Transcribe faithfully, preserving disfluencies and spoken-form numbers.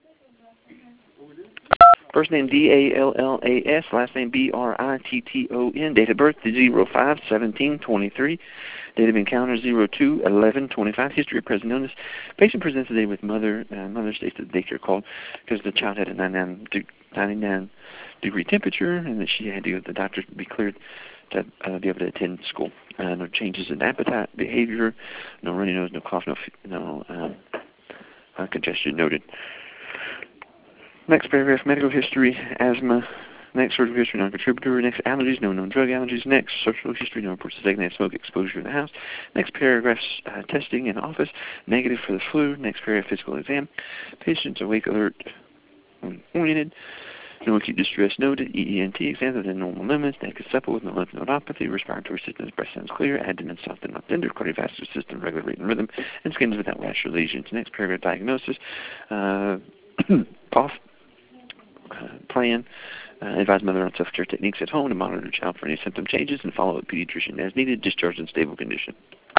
First name D A L L A S, last name B R I T T O N, date of birth zero five seventeen twenty-three, date of encounter zero two eleven twenty-five, history of present illness. Patient presents today with mother, uh, mother states that the daycare called because the child had a ninety-nine degree temperature and that she had to go to the doctor to be cleared to uh, be able to attend school. Uh, no changes in appetite, behavior, no runny nose, no cough, no, no um, uh, congestion noted. Next paragraph, medical history, asthma. Next, surgical history, non-contributor. Next, allergies, no known drug allergies. Next, social history, no reports of secondhand smoke exposure in the house. Next paragraph, uh, testing in office, negative for the flu. Next paragraph, physical exam. Patients awake, alert, oriented. No acute distress noted. E E N T exam within normal limits. Neck is supple with no lymph nodopathy. Respiratory system, breast sounds clear. Abdomen soft and not tender. Cardiovascular system, regular rate and rhythm. And skin is without rash or lesions. Next paragraph, diagnosis. Uh, cough. Uh, plan. Uh, advise mother on self-care techniques at home to monitor child for any symptom changes and follow up pediatrician as needed. Discharge in stable condition.